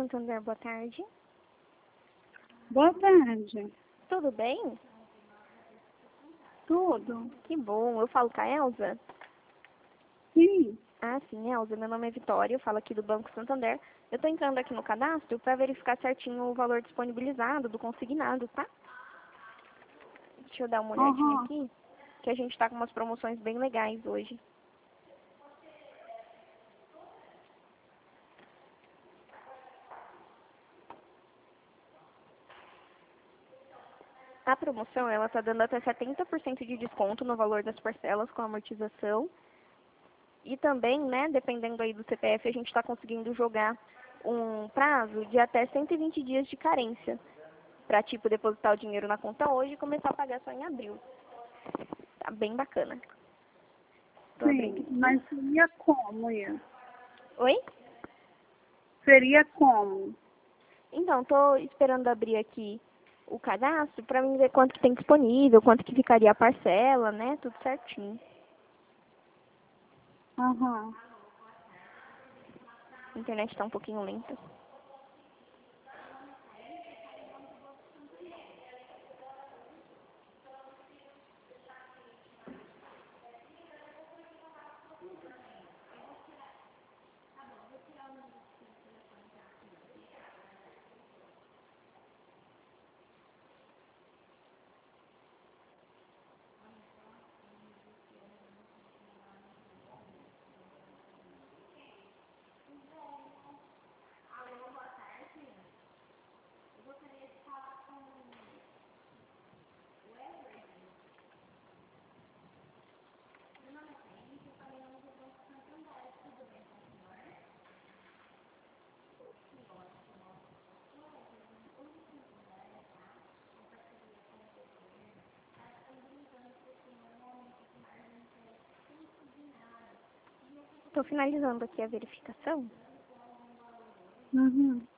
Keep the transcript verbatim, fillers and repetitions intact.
Santander, boa tarde. Boa tarde. Tudo bem? Tudo? Que bom. Eu falo com a Elza? Sim. Ah, sim, Elza. Meu nome é Vitória, eu falo aqui do Banco Santander. Eu tô entrando aqui no cadastro para verificar certinho o valor disponibilizado do consignado, tá? Deixa eu dar uma olhadinha Aham. aqui, que a gente tá com umas promoções bem legais hoje. A promoção, ela tá dando até setenta por cento de desconto no valor das parcelas com amortização. E também, né, dependendo aí do C P F, a gente está conseguindo jogar um prazo de até cento e vinte dias de carência. Para, tipo, depositar o dinheiro na conta hoje e começar a pagar só em abril. Tá bem bacana. Tô abrindo Sim, aqui. mas seria como isso? Oi? Seria como? Então, tô esperando abrir aqui o cadastro para mim ver quanto que tem disponível, quanto que ficaria a parcela, né? Tudo certinho. Aham. A internet tá um pouquinho lenta. Tô finalizando aqui a verificação. Uhum.